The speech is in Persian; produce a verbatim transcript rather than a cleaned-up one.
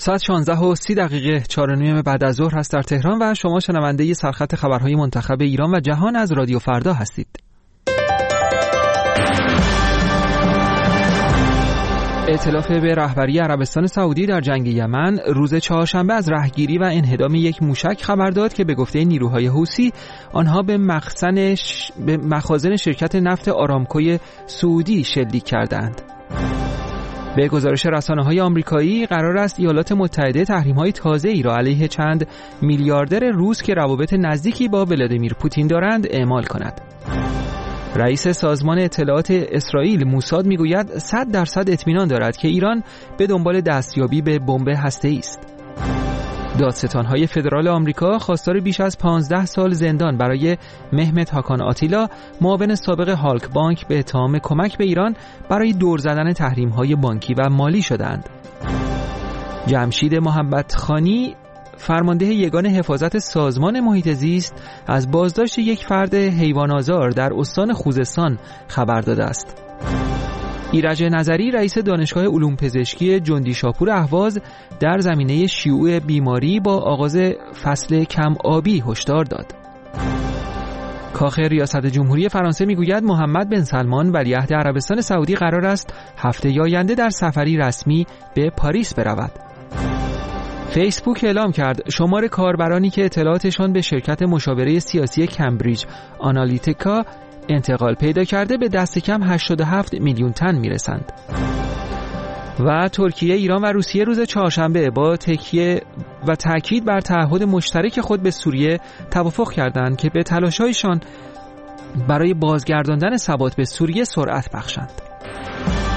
ساعت شانزده و سی دقیقه چهار و نیم بعد از ظهر هست در تهران و شما شنونده سرخط خبرهای منتخب ایران و جهان از رادیو فردا هستید. ائتلاف به رهبری عربستان سعودی در جنگ یمن روز چهارشنبه از رهگیری و انهدام یک موشک خبر داد که به گفته نیروهای حوثی آنها به مخزن ش... به مخازن شرکت نفت آرامکوی سعودی شلیک کردند. به گزارش رسانه‌های آمریکایی قرار است ایالات متحده تحریم‌های تازه‌ای را علیه چند میلیاردر روس که روابط نزدیکی با ولادیمیر پوتین دارند اعمال کند. رئیس سازمان اطلاعات اسرائیل موساد میگوید صد درصد اطمینان دارد که ایران به دنبال دستیابی به بمب هسته‌ای است. دادستان‌های فدرال آمریکا خواستار بیش از پانزده سال زندان برای مهمت هاکان آتیلا، معاون سابق هالک بانک، به اتهام کمک به ایران برای دور زدن تحریم‌های بانکی و مالی شدند. جمشید محمدخانی، فرمانده یگان حفاظت سازمان محیط زیست، از بازداشت یک فرد حیوان‌آزار در استان خوزستان خبر داده است. ایرج نظری، رئیس دانشگاه علوم پزشکی جندی شاپور اهواز، در زمینه شیوع بیماری با آغاز فصل کم آبی هشدار داد. کاخ ریاست جمهوری فرانسه میگوید محمد بن سلمان ولیعهد عربستان سعودی قرار است هفته آینده در سفری رسمی به پاریس برود. فیسبوک اعلام کرد شمار کاربرانی که اطلاعاتشان به شرکت مشاوره سیاسی کمبریج آنالیتیکا انتقال پیدا کرده به دست کم هشتاد و هفت میلیون تن میرسند. و ترکیه، ایران و روسیه روز چهارشنبه با تکیه و تاکید بر تعهد مشترک خود به سوریه توافق کردند که به تلاش‌هایشان برای بازگرداندن ثبات به سوریه سرعت بخشند.